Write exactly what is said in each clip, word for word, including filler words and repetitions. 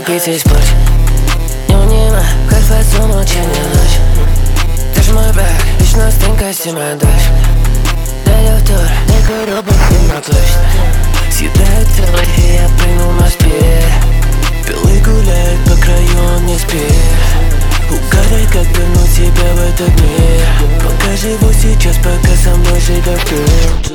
пить и спать. Не унимай, как фазу молчания ночь. Ты ж мой брак, вечно стенка сима дождь. Дали в тур, дай коробок и на площадь. Съедает целый, и я прыгнул на спид. Белый гуляет по краю, он не спит. Угадай, как вернуть себя в этот мир. Пока живу сейчас, пока со мной живешь ты.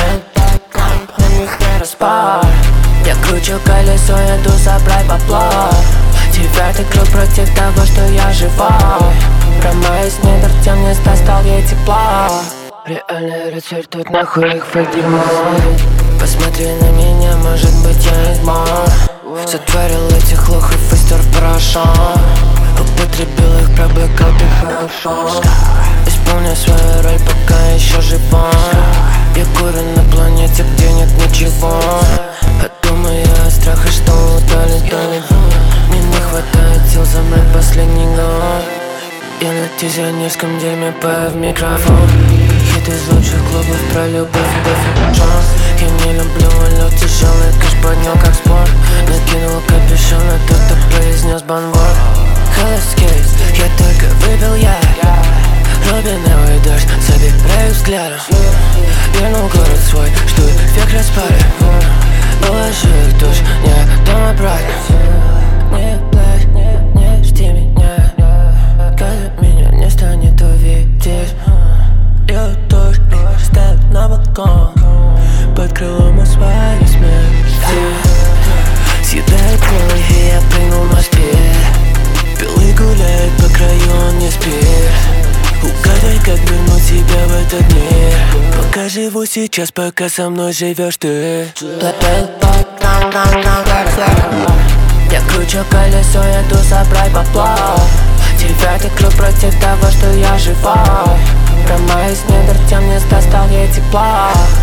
Я кручу колесо, иду собрать бабло. Девятый круг против того, что я живой. Промаюсь недр, тем не достал ей тепла. Реальный рыцарь, тут нахуй их выдернул. Посмотри на меня, может быть я измор. Сотворил этих лохов и стер в порошок. Употребил их, проблыкал ты хорошо. Исполняй свою роль, пока еще живой. Я курю на планете, где нет ничего. А думаю о страхе, что удалит, удалит. Мне не хватает сил замрать последний год. Я на тизионерском дерьме поев микрофон. Хит из лучших клубов про любовь, любовь и Я не люблю улет, тяжелый кэш поднял как спорт. Накинул капюшон, а кто-то произнес банворд. Холоскейс, я только выпил я. Рубиновый дождь, собираю взглядом. Вернул город свой, жду эффект распада. Уложу их душ, не дом обратно. Не плачь, не, не жди меня. Когда меня не станет увидеть. Я дождь ставят на балкон. Под крылом у своей смерти. Съедает крылы, и я прыгнул на спид. Белый гуляет по краю, он не спит. Угадай, как вернуть себя в этот мир. Пока живу сейчас, пока со мной живешь ты. Я кручу колесо, иду собрать бабло. Девятый круг против того, что я живой. Промаюсь недр, тем не достал ей тепла.